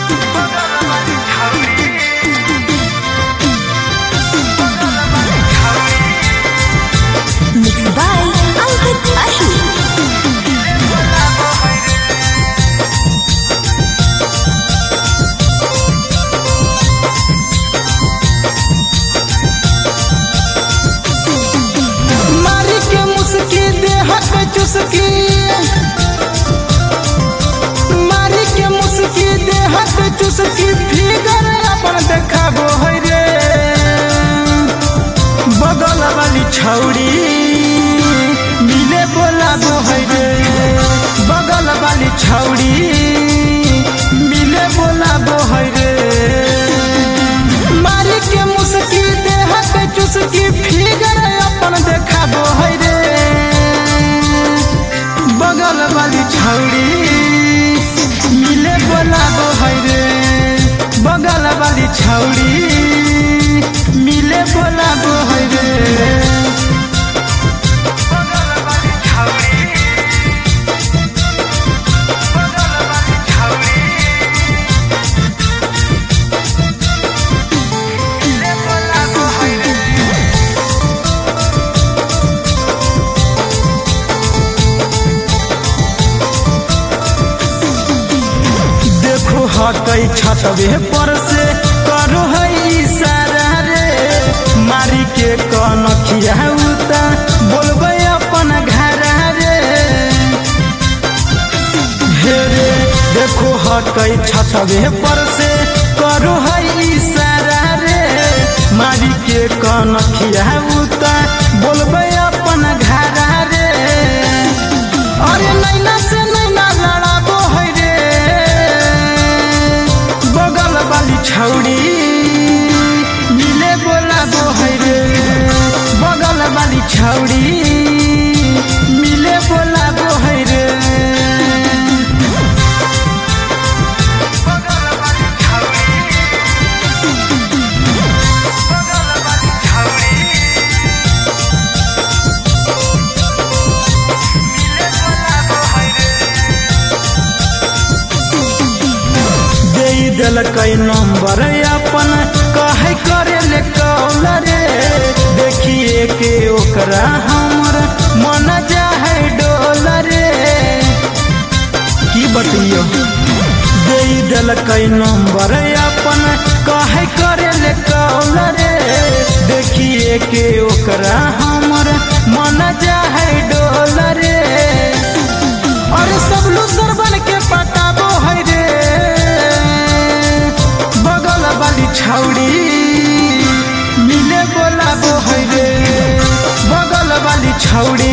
Mixed by Ankit Ahi. मारी के मुस्की देहत चुस्की, मारी के मुस्की देहत चुस्की, फिगर अपन देखाबो है रे। बगल वाली छौड़ी मिले बोलाबो है रे। बगल वाली छौड़ी मिले बोलाबो है रे। मारी के मुस्की देहत चुस्की, फिगर अपन देखाबो है रे। बगल वाली छौड़ी मिले बोलाबो है रे। बगल वाली छौड़ी मिले बोलाबो है रे। हकई छतवे पर से करो है इशारा रे। मारी के कनखिया उता बोलबे अपन घरा रे। हे रे देखो हकई छतवे पर से करो है इशारा रे। मारी के कनखिया उता बोलबे अपन घरा रे। अरे नैना से नैना लड़ाबो है रे। बगल वाली छौड़ी मिले बोलाबो है रे। बगल वाली छौड़ी मिले बोलाबो है रे। दिलकई नंबर अपन कहे करे ले कॉल रे। देखिए के ओकरा हमर मन जाहे डोल रे। की बतियो दे दिलकई नंबर अपन कहे करे ले कॉल रे। देखिए के ओकरा हमर मन जाहे डोल रे। और सब लूसर बन के पटाबो है रे। बगल वाली छौड़ी मिले बोलाबो है रे। बगल वाली छौड़ी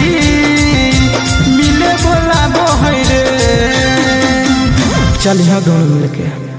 मिले बोलाबो है रे। चल यहाँ दोनों मिलके